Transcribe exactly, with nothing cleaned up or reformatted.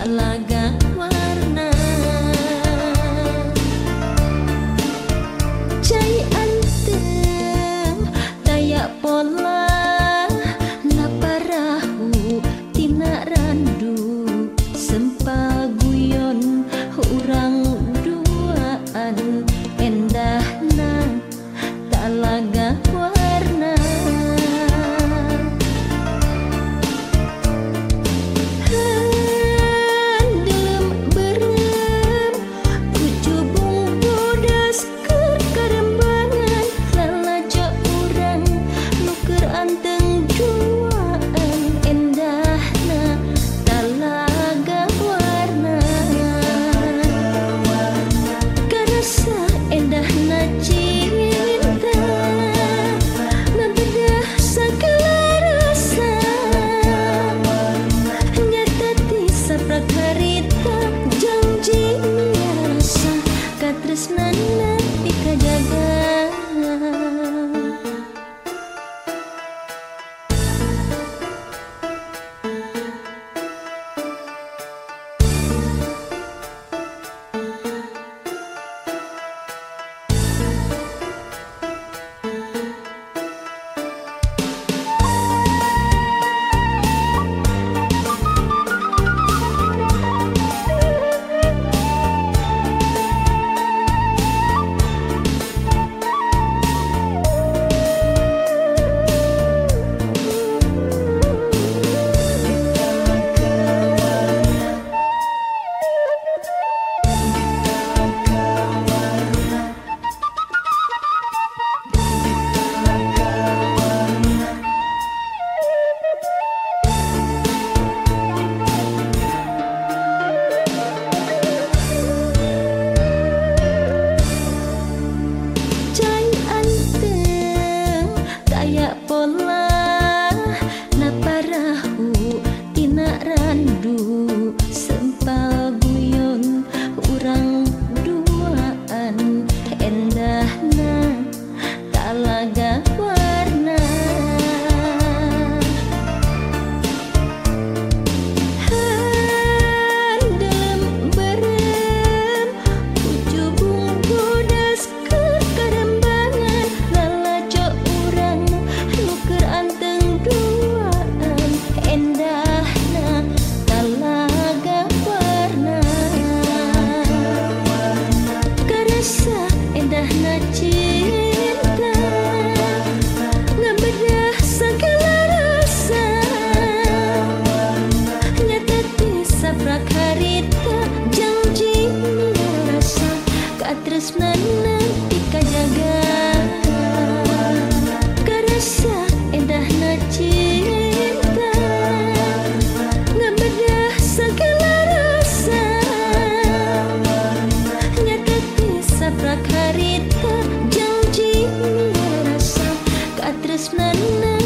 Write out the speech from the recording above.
laga warna cai anteng daya pola na parahu tina randu sempaguyon urang duaan endahna tak laga warna tresnana dikajaga pola na parahu tina randu sempaguyon urang duaan endahna tak laga warna handem berem ujung bodas kekarembangan lalajo urang nuker anteng duaan endahna talaga warna karasa endahna cinta ngabedah segala rasa nyata tisaprak harita janji rasa katresnana dikajaga karasa endahna cinta ngabedah segala rasa nyata tisaprak harita janji rasa katresnana